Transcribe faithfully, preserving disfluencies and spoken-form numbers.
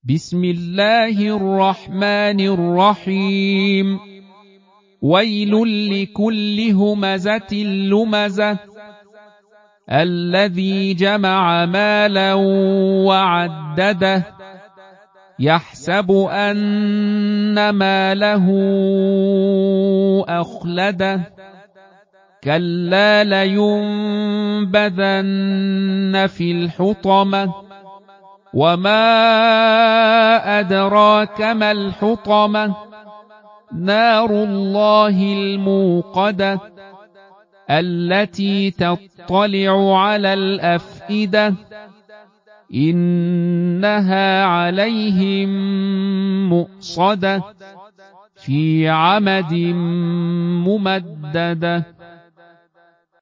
بسم الله الرحمن الرحيم ويل لكل همزة لمزة الذي جمع مالا وعدده يحسب أن ماله أخلده كلا لينبذن في الحطمة وما أدراك ما الحطمة نار الله الموقدة التي تطلع على الأفئدة إنها عليهم مؤصدة في عمد ممددة.